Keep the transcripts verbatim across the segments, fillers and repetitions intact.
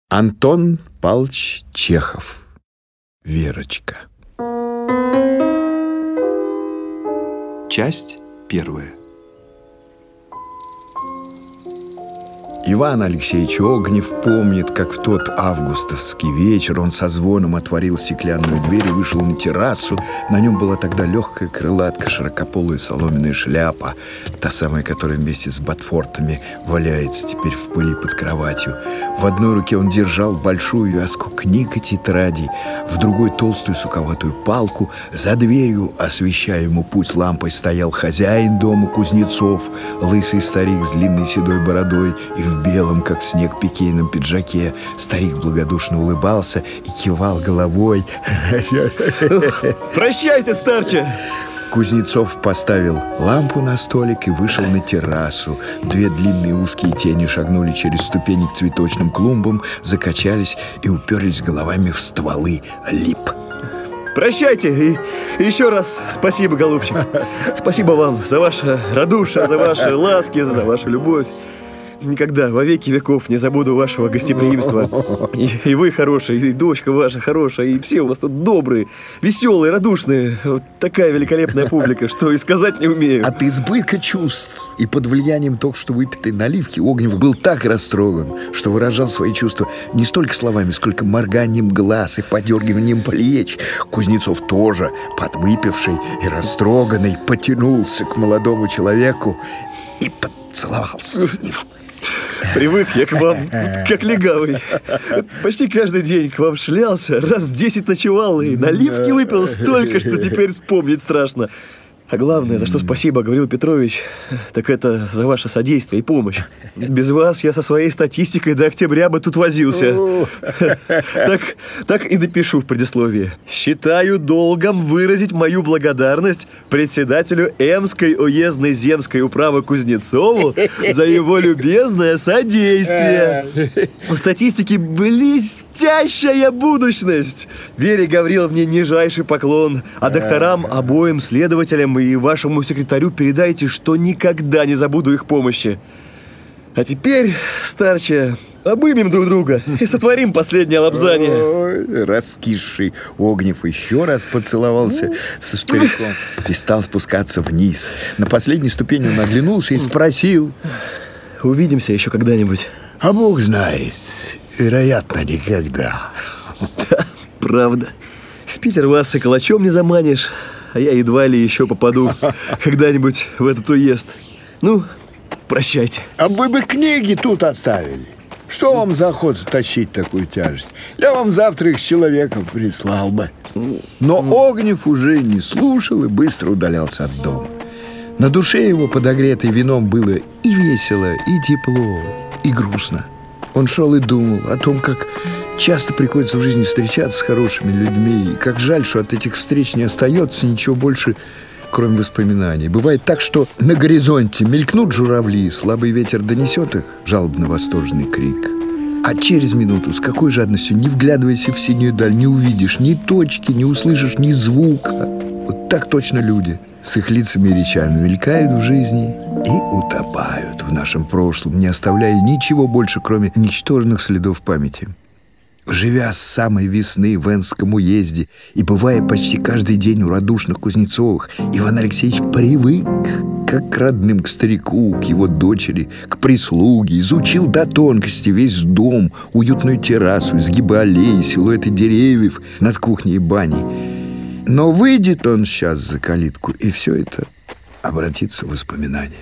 Антон Павлович Чехов. Верочка. Часть первая. Иван Алексеевич Огнев помнит, как в тот августовский вечер он со звоном отворил стеклянную дверь и вышел на террасу. На нем была тогда легкая крылатка, широкополая соломенная шляпа, та самая, которая вместе с ботфортами валяется теперь в пыли под кроватью. В одной руке он держал большую вязку книг и тетрадей, в другой толстую суковатую палку. За дверью, освещая ему путь лампой, стоял хозяин дома Кузнецов, лысый старик с длинной седой бородой и в белом, как снег, пикейном пиджаке. Старик благодушно улыбался и кивал головой. Прощайте, старче! Кузнецов поставил лампу на столик и вышел на террасу. Две длинные узкие тени шагнули через ступени к цветочным клумбам, закачались и уперлись головами в стволы лип. Прощайте и еще раз спасибо, голубчик. Спасибо вам за ваше радушие, за ваши ласки, за вашу любовь. Никогда во веки веков не забуду вашего гостеприимства. И, и вы хорошие, и дочка ваша хорошая, и все у вас тут добрые, веселые, радушные. Вот такая великолепная публика, что и сказать не умею. От избытка чувств и под влиянием только что выпитой наливки Огнев был так растроган, что выражал свои чувства не столько словами, сколько морганием глаз и подергиванием плеч. Кузнецов тоже, подвыпивший и растроганный, потянулся к молодому человеку и поцеловался с ним. Привык я к вам, как легавый. Почти каждый день к вам шлялся, раз десять ночевал и наливки выпил столько, что теперь вспомнить страшно. А главное, за что спасибо, Гаврил Петрович, так это за ваше содействие и помощь. Без вас я со своей статистикой до октября бы тут возился. Так, так и напишу в предисловии. Считаю долгом выразить мою благодарность председателю Эмской уездной земской управы Кузнецову за его любезное содействие. У статистики блестящая будущность. Вере Гавриловне нижайший поклон, а докторам, обоим следователям и вашему секретарю передайте, что никогда не забуду их помощи. А теперь, старче, обымем друг друга и сотворим последнее лапзание. Ой, раскисший Огнев еще раз поцеловался со стариком и стал спускаться вниз. На последней ступени он оглянулся и спросил: увидимся еще когда-нибудь? А Бог знает, вероятно, никогда. Да, правда. В Питер вас и калачом не заманишь, а я едва ли еще попаду когда-нибудь в этот уезд. Ну, прощайте. А вы бы книги тут оставили. Что вам за охота тащить такую тяжесть? Я вам завтра их с человеком прислал бы. Но Огнев уже не слушал и быстро удалялся от дома. На душе его, подогретой вином, было и весело, и тепло, и грустно. Он шел и думал о том, как часто приходится в жизни встречаться с хорошими людьми, и как жаль, что от этих встреч не остается ничего больше, кроме воспоминаний. Бывает так, что на горизонте мелькнут журавли, слабый ветер донесет их жалобно-восторженный крик. А через минуту, с какой жадностью, не вглядывайся в синюю даль, не увидишь ни точки, не услышишь ни звука. Вот так точно люди с их лицами и речами мелькают в жизни и утопают в нашем прошлом, не оставляя ничего больше, кроме ничтожных следов памяти. Живя с самой весны в Энском уезде и бывая почти каждый день у радушных Кузнецовых, Иван Алексеевич привык как к родным, к старику, к его дочери, к прислуге, изучил до тонкости весь дом, уютную террасу, изгибы аллеи, силуэты деревьев над кухней и баней. Но выйдет он сейчас за калитку, и все это обратится в воспоминания.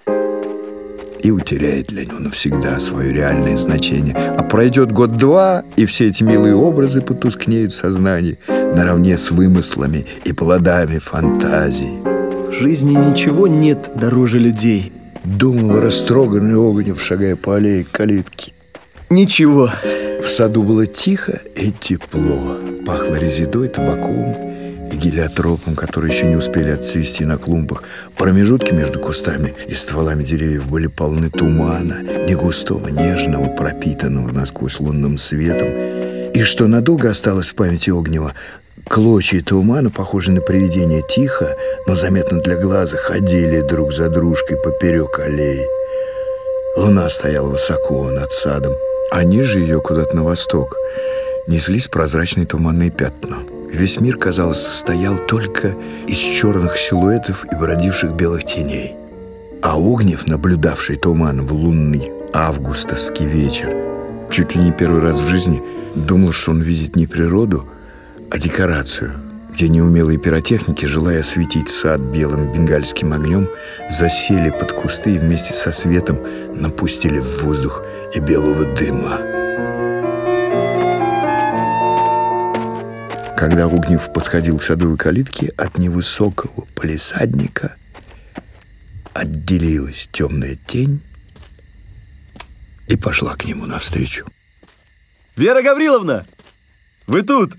И утеряет для него навсегда свое реальное значение. А пройдет год-два, и все эти милые образы потускнеют в сознании наравне с вымыслами и плодами фантазии. В жизни ничего нет дороже людей, думал растроганный Огнев, шагая по аллее к калитке. Ничего. В саду было тихо и тепло. Пахло резидой, табаком и гелиотропом, которые еще не успели отцвести на клумбах. Промежутки между кустами и стволами деревьев были полны тумана, не густого, нежного, пропитанного насквозь лунным светом. И что надолго осталось в памяти Огнева, клочья тумана, похожие на привидения, тихо, но заметно для глаза, ходили друг за дружкой поперек аллеи. Луна стояла высоко над садом, А ниже ее, куда-то на восток, неслись прозрачные туманные пятна. Весь мир, казалось, состоял только из черных силуэтов и бродивших белых теней. А Огнев, наблюдавший туман в лунный августовский вечер, чуть ли не первый раз в жизни думал, что он видит не природу, а декорацию, где неумелые пиротехники, желая осветить сад белым бенгальским огнем, засели под кусты и вместе со светом напустили в воздух и белого дыма. Когда Огнев подходил к садовой калитке, от невысокого палисадника отделилась темная тень и пошла к нему навстречу. Вера Гавриловна, вы тут?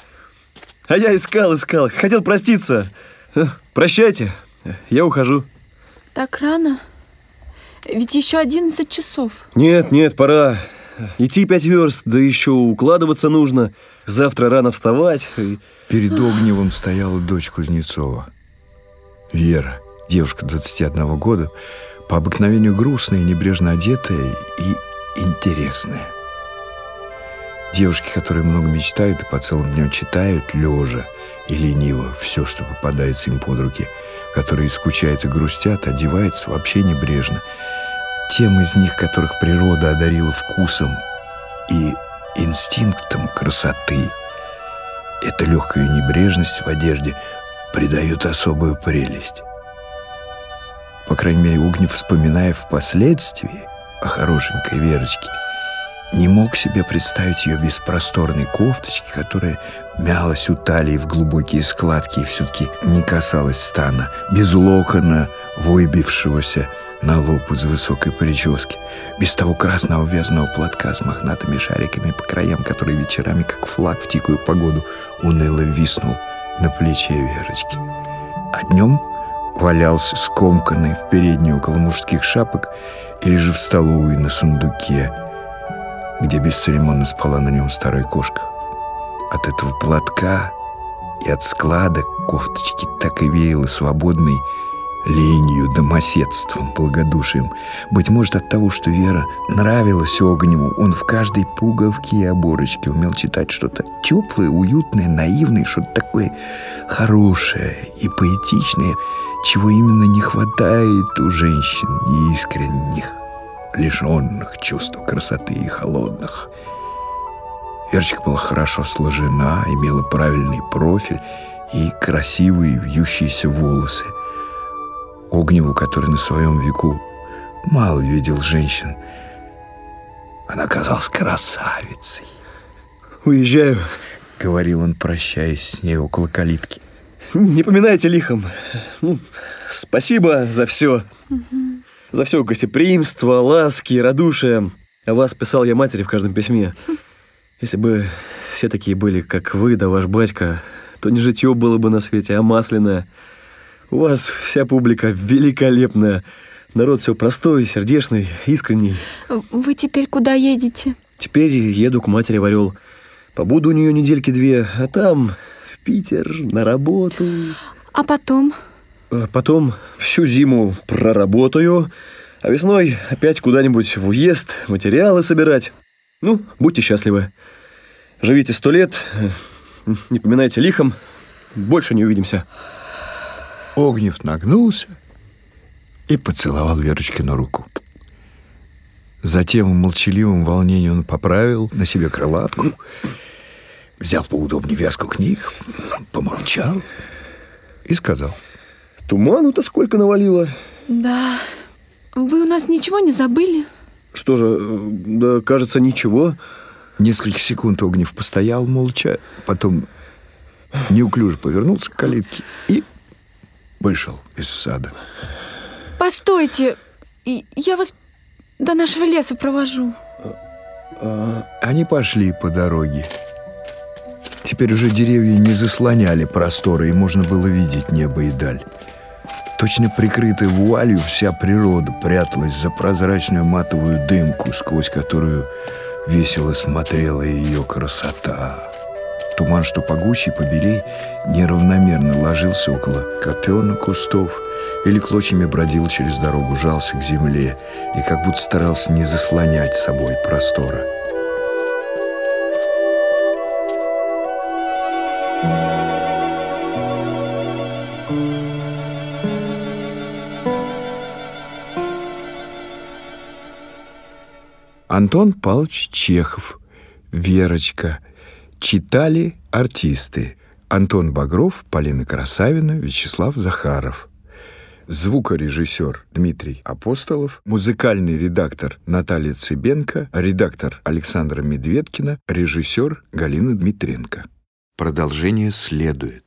А я искал, искал, хотел проститься. Прощайте, я ухожу. Так рано? Ведь еще одиннадцать часов. Нет, нет, пора. Идти пять верст, да еще укладываться нужно. Завтра рано вставать. И... Перед Огневым стояла дочь Кузнецова. Вера, девушка двадцати одного года, по обыкновению грустная, небрежно одетая и интересная. Девушки, которые много мечтают и по целым дням читают, лежа и лениво, все, что попадается им под руки, которые скучают и грустят, одеваются вообще небрежно. Тем из них, которых природа одарила вкусом и инстинктом красоты, эта легкая небрежность в одежде придает особую прелесть. По крайней мере, Огнев, вспоминая впоследствии о хорошенькой Верочке, не мог себе представить ее без просторной кофточки, которая мялась у талии в глубокие складки и все-таки не касалась стана, без локона, выбившегося на лоб из высокой прически, без того красного вязаного платка с мохнатыми шариками по краям, который вечерами, как флаг в тихую погоду, уныло виснул на плече Верочки. А днем валялся скомканный в передней около мужских шапок или же в столовой на сундуке, где бесцеремонно спала на нем старая кошка. От этого платка и от складок кофточки так и веяло свободной ленью, домоседством, благодушием. Быть может, от того, что Вера нравилась Огневу, он в каждой пуговке и оборочке умел читать что-то теплое, уютное, наивное, что-то такое хорошее и поэтичное, чего именно не хватает у женщин неискренних, лишенных чувства красоты и холодных. Верочка была хорошо сложена, имела правильный профиль и красивые вьющиеся волосы. Огневу, который на своем веку мало видел женщин, она казалась красавицей. «Уезжаю», — говорил он, прощаясь с ней около калитки. «Не поминайте лихом. Ну, спасибо за все. Угу. За все гостеприимство, ласки, радушие. О вас писал я матери в каждом письме. Если бы все такие были, как вы, да ваш батька, то не житье было бы на свете, а масляное. У вас вся публика великолепная. Народ все простой, сердечный, искренний». Вы теперь куда едете? Теперь еду к матери в Орел. Побуду у нее недельки две, а там в Питер на работу. А потом? А потом всю зиму проработаю, а весной опять куда-нибудь в уезд материалы собирать. Ну, будьте счастливы. Живите сто лет, не поминайте лихом, больше не увидимся. Огнев нагнулся и поцеловал Верочкину руку. Затем в молчаливом волнении он поправил на себе крылатку, взял поудобнее вязку книг, помолчал и сказал: «Туману-то сколько навалило?» «Да. Вы у нас ничего не забыли?» «Что же, да, кажется, ничего». Несколько секунд Огнев постоял молча, потом неуклюже повернулся к калитке и вышел из сада. «Постойте, я вас до нашего леса провожу». Они пошли по дороге. Теперь уже деревья не заслоняли просторы, и можно было видеть небо и даль. Точно прикрытая вуалью, вся природа пряталась за прозрачную матовую дымку, сквозь которую весело смотрела ее красота. Туман, что погуще и побелей, неравномерно ложился около копен, кустов или клочьями бродил через дорогу, жался к земле и как будто старался не заслонять собой простора. Антон Павлович Чехов, Верочка. Читали артисты: Антон Багров, Полина Красавина, Вячеслав Захаров. Звукорежиссер Дмитрий Апостолов, музыкальный редактор Наталья Цыбенко, редактор Александра Медведкина, режиссер Галина Дмитренко. Продолжение следует.